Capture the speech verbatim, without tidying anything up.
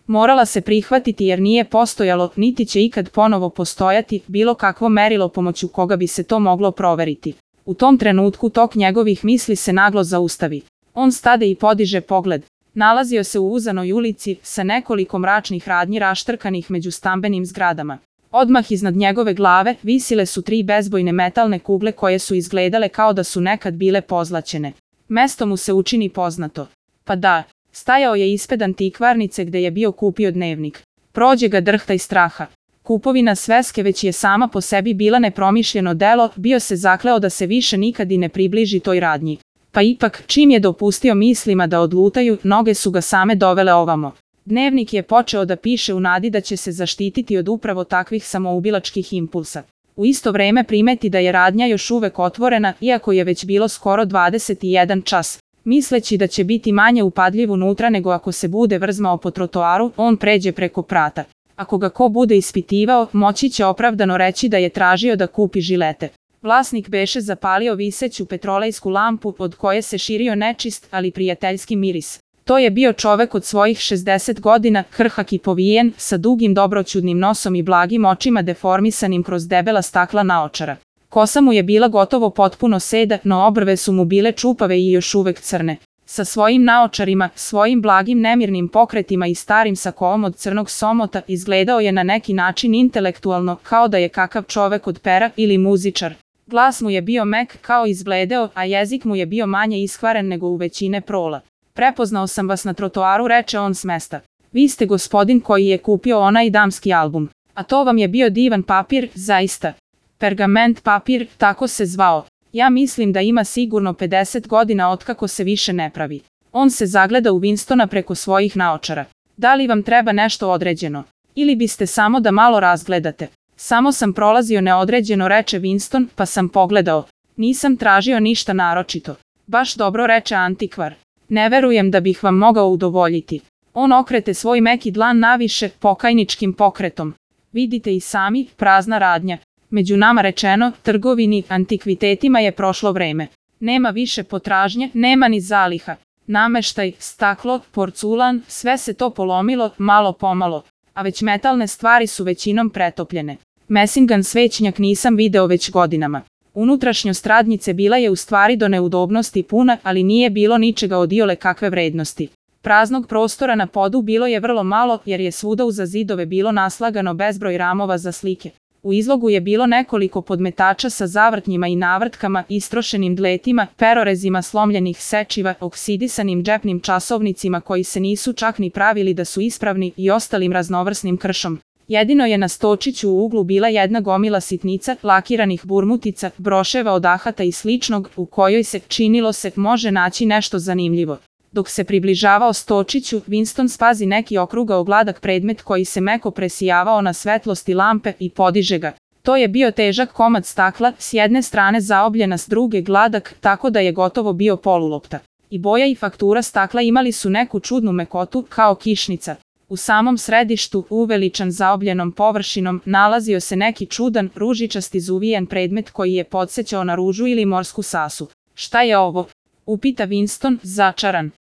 Morala se prihvatiti jer nije postojalo, niti će ikad ponovo postojati, bilo kakvo merilo pomoću koga bi se to moglo proveriti. U tom trenutku tok njegovih misli se naglo zaustavi. On stade i podiže pogled. Nalazio se u uzanoj ulici, sa nekoliko mračnih radnji raštrkanih među stambenim zgradama. Odmah iznad njegove glave visile su tri bezbojne metalne kugle koje su izgledale kao da su nekad bile pozlaćene. Mesto mu se učini poznato. Pa da, stajao je ispred antikvarnice gde je bio kupio dnevnik. Prođe ga drhtaj straha. Kupovina sveske već je sama po sebi bila nepromišljeno delo, bio se zakleo da se više nikad i ne približi toj radnji. Pa ipak, čim je dopustio mislima da odlutaju, noge su ga same dovele ovamo. Dnevnik je počeo da piše u nadi da će se zaštititi od upravo takvih samoubilačkih impulsa. U isto vreme primeti da je radnja još uvek otvorena, iako je već bilo skoro dvadeset i jedan čas. Misleći da će biti manje upadljiv unutra nego ako se bude vrzmao po trotoaru, on pređe preko prata. Ako ga ko bude ispitivao, moći će opravdano reći da je tražio da kupi žilete. Vlasnik beše zapalio viseću petrolejsku lampu od koje se širio nečist, ali prijateljski miris. To je bio čovek od svojih šezdeset godina, krhak i povijen, sa dugim dobroćudnim nosom i blagim očima deformisanim kroz debela stakla naočara. Kosa mu je bila gotovo potpuno seda, no obrve su mu bile čupave i još uvek crne. Sa svojim naočarima, svojim blagim nemirnim pokretima i starim sakoom od crnog somota izgledao je na neki način intelektualno, kao da je kakav čovek od pera ili muzičar. Glas mu je bio mek kao izbledeo, a jezik mu je bio manje iskvaren nego u većine prola. Prepoznao sam vas na trotoaru, reče on s mesta. Vi ste gospodin koji je kupio onaj damski album. A to vam je bio divan papir, zaista. Pergament papir, tako se zvao. Ja mislim da ima sigurno pedeset godina otkako se više ne pravi. On se zagleda u Winstona preko svojih naočara. Da li vam treba nešto određeno? Ili biste samo da malo razgledate? Samo sam prolazio neodređeno, reče Winston, pa sam pogledao. Nisam tražio ništa naročito. Baš dobro, reče antikvar. Ne verujem da bih vam mogao udovoljiti. On okrete svoj meki dlan naviše, pokajničkim pokretom. Vidite i sami, prazna radnja. Među nama rečeno, trgovini, antikvitetima je prošlo vreme. Nema više potražnje, nema ni zaliha. Nameštaj, staklo, porculan, sve se to polomilo, malo pomalo. A već metalne stvari su većinom pretopljene. Mesingan svećnjak nisam video već godinama. Unutrašnjost radnjice bila je u stvari do neudobnosti puna, ali nije bilo ničega od iole kakve vrednosti. Praznog prostora na podu bilo je vrlo malo, jer je svuda uza zidove bilo naslagano bezbroj ramova za slike. U izlogu je bilo nekoliko podmetača sa zavrtnjima i navrtkama, istrošenim dletima, perorezima slomljenih sečiva, oksidisanim džepnim časovnicima koji se nisu čak ni pravili da su ispravni i ostalim raznovrsnim kršom. Jedino je na stočiću u uglu bila jedna gomila sitnica, lakiranih burmutica, broševa od ahata i sličnog, u kojoj se, činilo se, može naći nešto zanimljivo. Dok se približavao stočiću, Winston spazi neki okrugao gladak predmet koji se meko presijavao na svetlosti lampe i podiže ga. To je bio težak komad stakla, s jedne strane zaobljen, a s druge gladak, tako da je gotovo bio polulopta. I boja i faktura stakla imali su neku čudnu mekotu, kao kišnica. U samom središtu, uveličan zaobljenom površinom, nalazio se neki čudan, ružičasti zuvijen predmet koji je podsećao na ružu ili morsku sasu. Šta je ovo? Upita Winston, začaran.